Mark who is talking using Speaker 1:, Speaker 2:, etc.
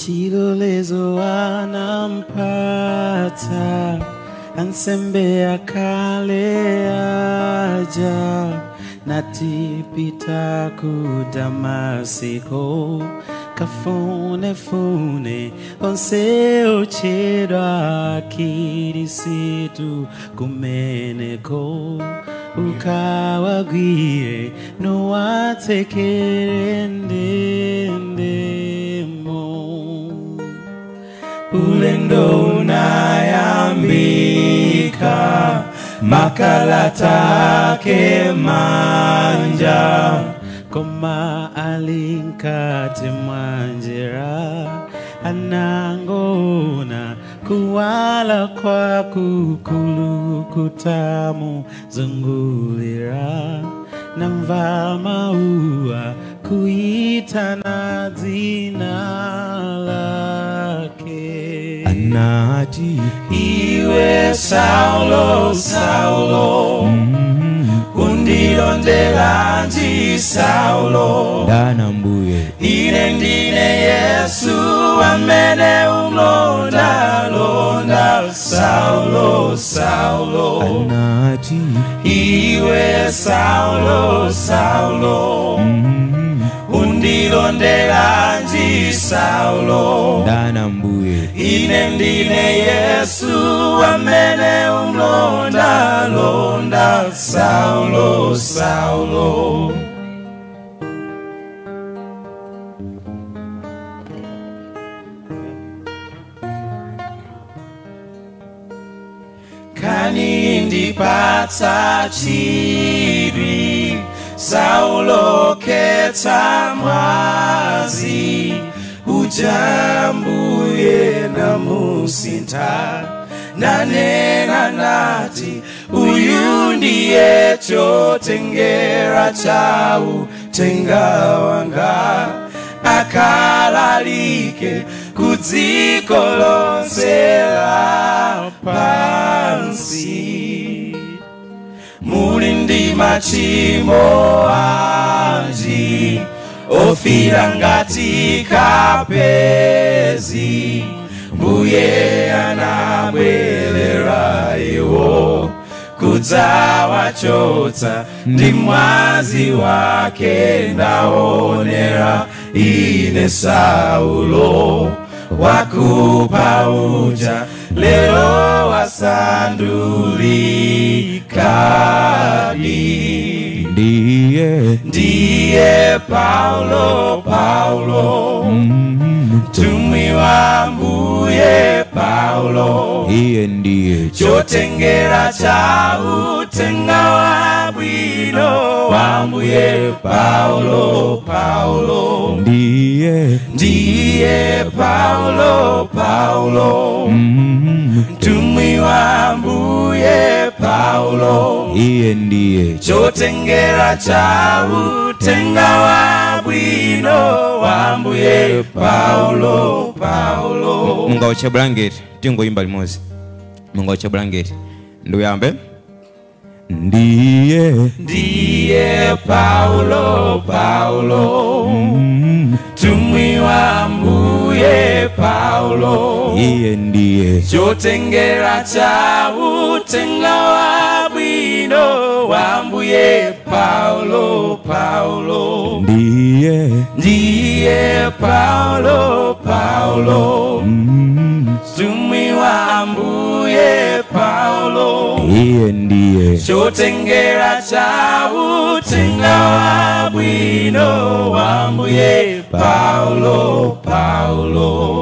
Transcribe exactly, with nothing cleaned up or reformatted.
Speaker 1: chilolezo anampata ansembe akale aja natipita ku Damasiko kafune fune onse ochedwa kirisitu kumeneko ukawagwire nowatekere ndendemo ulendo unayambika makalata ke manja koma alinkati mwanjira anangona kuwala kwa kukulu kutamu zungulira namva maua kuitana dzina lake
Speaker 2: anati
Speaker 1: iwe Saulo Saulo mm. undilondela nji Saulo
Speaker 2: dana mbuye
Speaker 1: ine ndine Yesu amene umlonda londa Saulo Saulo
Speaker 2: anati
Speaker 1: iwe Saulo Saulo
Speaker 2: mm.
Speaker 1: undilondela nji Saulo
Speaker 2: dana mbuye
Speaker 1: ine ndine Yesu amene umlonda londa Saulo Saulo kani ndipatsa chidwi Saulo ketsa mwazi ujambuye namusintha nanena nati uyu ndiye chotengera chau tenga wanga akalalike kudziko lonse lapansi muli ndi machimo anji ofira ngati kapezi mbuye anabwelera iwo kudzawachotsa ndi mwazi wake ndaonera ine Saulo wakupa uja lero wasandulikadi
Speaker 2: ndiye
Speaker 1: ndiye Paulo Paulo mm. tumwi wa mbuye Paulo
Speaker 2: iye ndiye
Speaker 1: chotengera cha utenga wa bwino wa mbuye Paulo Paulo
Speaker 2: ndiye
Speaker 1: ndiye Paulo Paulo
Speaker 2: mm.
Speaker 1: tumwi wa mbuye Paulo
Speaker 2: iye ndiye
Speaker 1: chotengera cha utenga wa bwino wa mbuye Paulo Paulo
Speaker 2: munga uche blanketi tingoimba limozi munga uche blanketi nduyambe ndiye
Speaker 1: ndiye Paulo Paulo
Speaker 2: mm.
Speaker 1: tumwi wa mbuye Paulo
Speaker 2: iye ndiye
Speaker 1: chotengera cha utenga wa bwino wa mbuye Paulo Paulo
Speaker 2: ndiye
Speaker 1: ndiye Paulo Paulo
Speaker 2: mm.
Speaker 1: tumwi wa mbuye Paulo
Speaker 2: iye ndiye
Speaker 1: chotengera cha utenga wa bwino wa mbuye Paulo Paulo